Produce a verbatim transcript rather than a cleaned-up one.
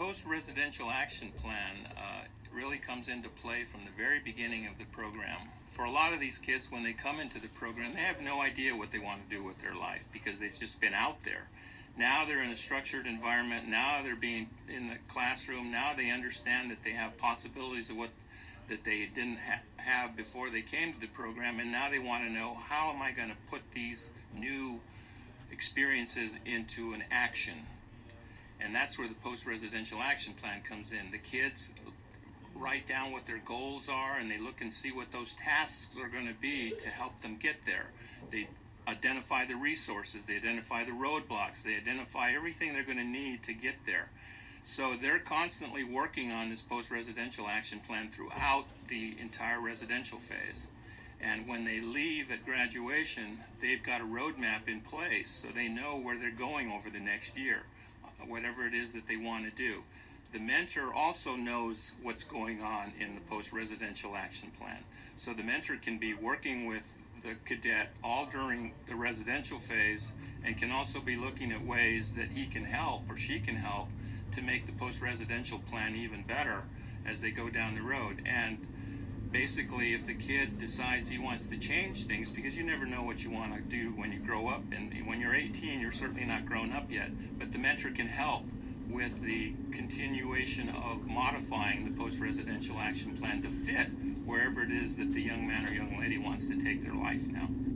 post-residential action plan uh, really comes into play from the very beginning of the program. For a lot of these kids, when they come into the program, they have no idea what they want to do with their life because they've just been out there. Now they're in a structured environment. Now they're being in the classroom. Now they understand that they have possibilities of what that they didn't ha- have before they came to the program, and now they want to know, how am I going to put these new experiences into an action? And that's where the post-residential action plan comes in. The kids write down what their goals are, and they look and see what those tasks are going to be to help them get there. They identify the resources, they identify the roadblocks, they identify everything they're going to need to get there. So they're constantly working on this post-residential action plan throughout the entire residential phase. And when they leave at graduation, they've got a roadmap in place so they know where they're going over the next year, whatever it is that they want to do. The mentor also knows what's going on in the post-residential action plan. So the mentor can be working with the cadet all during the residential phase and can also be looking at ways that he can help or she can help to make the post-residential plan even better as they go down the road. And basically, if the kid decides he wants to change things, because you never know what you want to do when you grow up, and when you're eighteen, you're certainly not grown up yet, but the mentor can help with the continuation of modifying the post-residential action plan to fit wherever it is that the young man or young lady wants to take their life now.